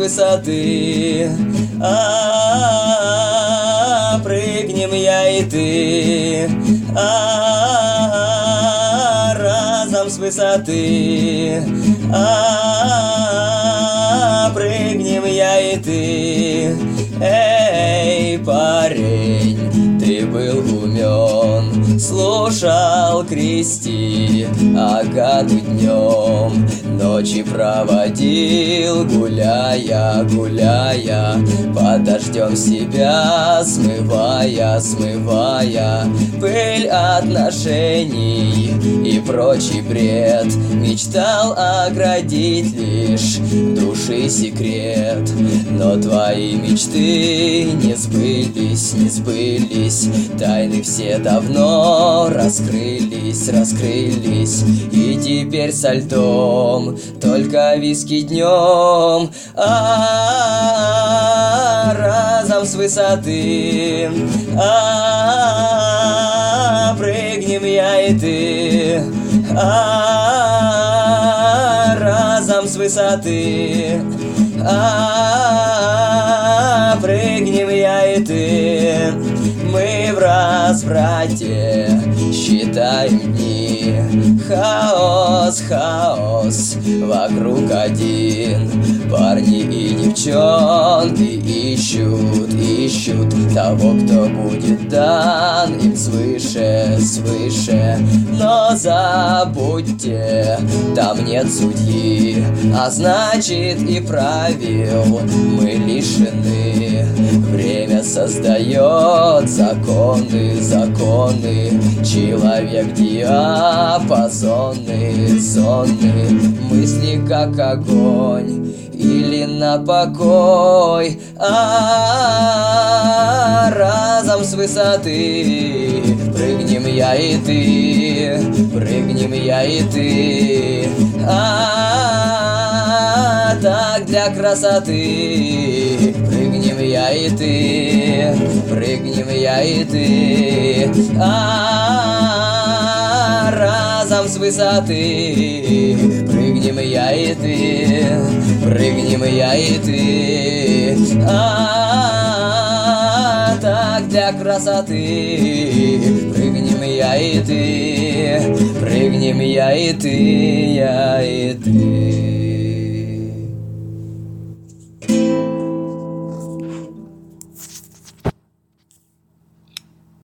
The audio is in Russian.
высоты, прыгнем я и ты, разом с высоты, прыгнем я и ты. Эй, парень, ты был умен, слушал Кристи Агату днем, ночи проводил, гуляя, гуляя, под дождем себя смывая, смывая пыль отношений и прочий бред. Мечтал оградить лишь души секрет, но твои мечты не сбылись, не сбылись. Тайны все давно раскрылись, раскрылись. И теперь со льдом только виски днем, разом с высоты, прыгнем я и ты, разом с высоты, прыгнем я и ты. Мы в разврате считаем дни, хаос, хаос, вокруг один. Парни и девчонки ищут, ищут того, кто будет дан им свыше, свыше. Но забудьте, там нет судьи, а значит и правил мы лишены. Время создает законы, законы. Человек диапазоны, зоны. Мысли как огонь или на покой, разом с высоты. Прыгнем я и ты, прыгнем я и ты, так для красоты. Прыгнем я и ты, прыгнем я и ты, разом с высоты. Прыгнем я и ты, прыгнем я и ты, так для красоты. Прыгнем я и ты, прыгнем я и ты, я и ты.